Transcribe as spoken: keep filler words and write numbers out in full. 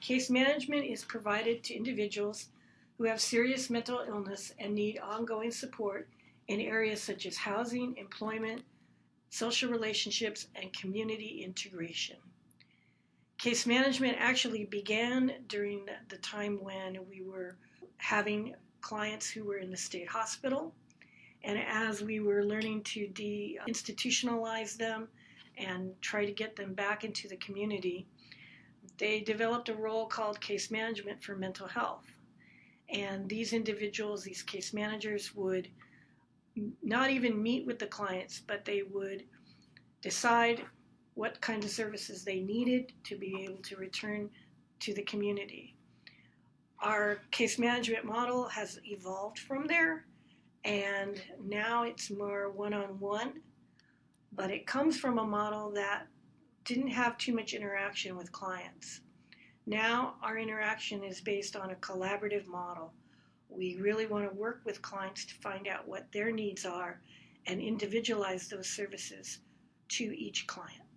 Case management is provided to individuals who have serious mental illness and need ongoing support in areas such as housing, employment, social relationships, and community integration. Case management actually began during the time when we were having clients who were in the state hospital, and as we were learning to de-institutionalize them and try to get them back into the community, they developed a role called case management for mental health. And these individuals, these case managers, would not even meet with the clients, but they would decide what kind of services they needed to be able to return to the community. Our case management model has evolved from there, and now it's more one-on-one, but it comes from a model that didn't have too much interaction with clients. Now our interaction is based on a collaborative model. We really want to work with clients to find out what their needs are and individualize those services to each client.